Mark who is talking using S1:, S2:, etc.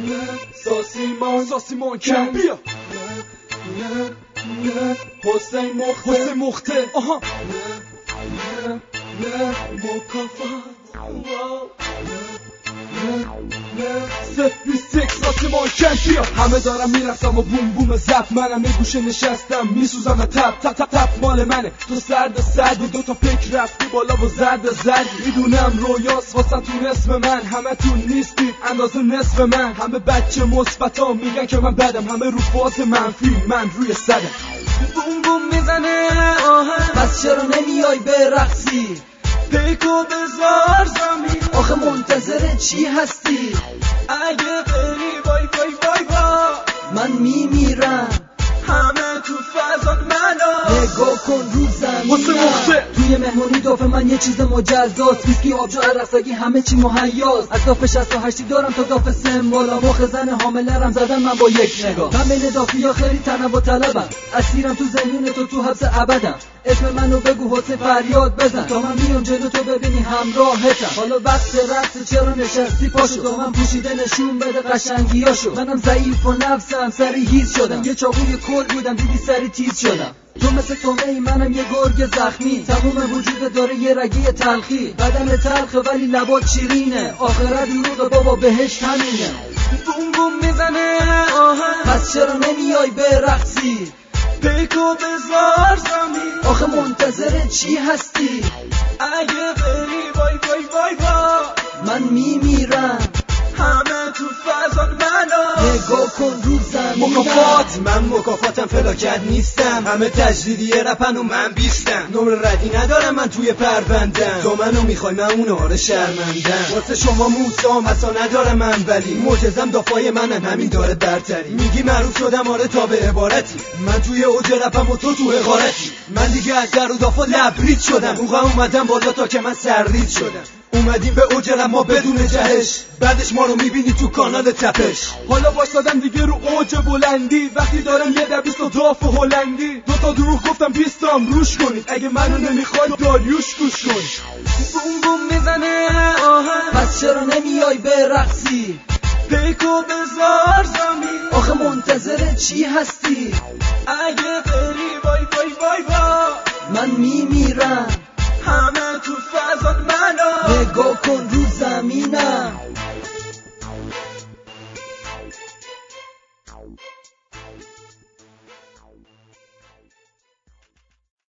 S1: ساسیمان کن بیا حسین مخته آها مکافات ساسیمان کن بیا همه دارم میرفتم و بوم بوم زد منم یه گوشه نشستم میسوزم و تپ مال منه تو سردی دوتا فکر رفتی بالا و زردی میدونم رویاست واسه تون اسم من همه تون نیستی اندازه نصف من همه بچه مثبتا میگن که من بدم همه رو فاز منفی من روی صدم
S2: بوم بوم میزنه پس چرا نمیای به رقصی پیکو بذار زمین آخه منتظر چی هستی اگه بری وای من میمیرم همه تو فضات منو نگاه کن رو زمینم توی مهمونی دافه من یه چیز مجزاست ویسکی آبجو عرقسگی همه چی مهیاست از داف 68 دارم تا داف سم بالا مخ زن حامله رم زدم من با یک نگاه من بین دافیا خیلی تنوع طلبم اسیرم تو زندون تو حبس ابدم اسم منو بگو حسین فریاد بزن تا من میام جلو تو ببینی همراهتم حالا وقت رقص چرا نشستی پاشو تا من پوشیده نشون بده قشنگیاشو منم ضعیف و نفسم سری هیز شدم یه چاقوی کل بودم دیدی سری تیز شدم تو مثل تومه ای منم یه گرگ زخمی تموم وجود داره یه رگی تلخی بدن تلخه ولی لبات شیرینه آخرت دروغه بابا بهشت همینه بوم بوم میزنه پس چرا نمیای به رقصی پیکو بذار زمین آخه منتظر چی هستی اگه بری وای من میمیرم همه تو فضات منو نگاه کن رو زمینم
S3: مکافات من مکافاتم فلاکت نیستم همه تجدیدی رپن و من بیستم نمره ردی ندارم من توی پروندم تو منو میخوای من اونها رو شرمندم واسه شما موسام اصلا ندارم من ولی معجزم دافای منم همین داره برتری میگی معروف شدم آره تا به عبارتی من توی اوج رپم و تو حقارتی من دیگه از در و دافا لبریز شدم موقع اومدم بالا تا که من سرریز شدم اومدیم به اوج ما بدون جهش بعدش ما رو میبینی تو کانال تپش
S1: حالا وایسادم دیگه رو اوج بلندی وقتی دارم یه دبیست و داف هلندی دوتا دروغ گفتم 20 تام روش کنید اگه منو نمیخوای داریوش گوش کن
S2: بوم بوم میزنه پس چرا نمیای به رقصی پیکو بذار زمین آخه منتظر چی هستی اگه بری وای من میمیرم